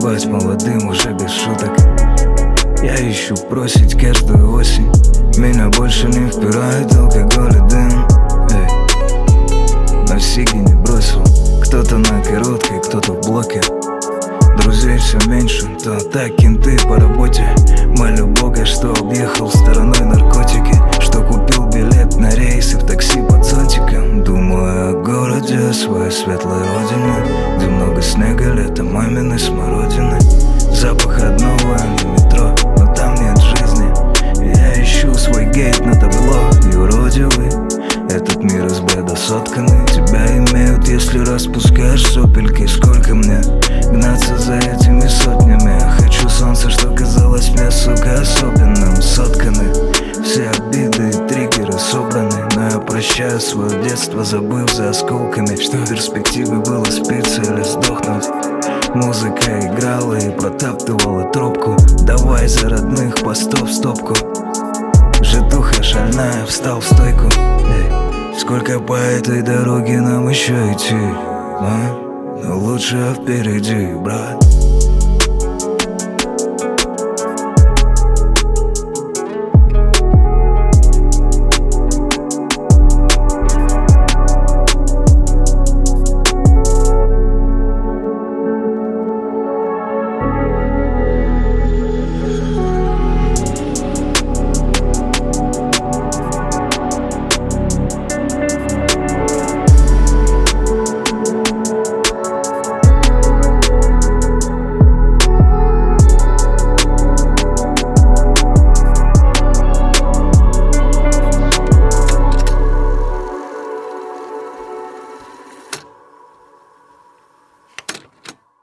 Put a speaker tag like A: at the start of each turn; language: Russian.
A: спать молодым уже без шуток. Я ищу просить каждую осень. Меня больше не впирает алкоголь и дым. На сиги не бросил. Кто-то на короткой, кто-то в блоке. Друзей все меньше, то так кенты по работе. Молю Бога, что объехал стороной наркотики, что купил билет на рейс и в такси под зонтиком. Думаю о городе, о своей светлой родине, где много снега, лето маминой смородины. Запах одного, а не метро, но там нет жизни. Я ищу свой гейт на табло. Юродивый, этот мир из бреда сотканный. Тебя имеют, если распускаешь сопельки. Сколько мне гнаться за этими сотнями? Я хочу солнце, что казалось мне, сука, особенным. Сотканы все обиды и триггеры собраны. Но я прощаю свое детство, забыв за осколками, что в перспективе было спиться или сдохнуть. Музыка играла и протаптывала тропку. Давай за родных постов в стопку. Житуха шальная, встал в стойку. Сколько по этой дороге нам еще идти, а? Но лучше впереди, брат.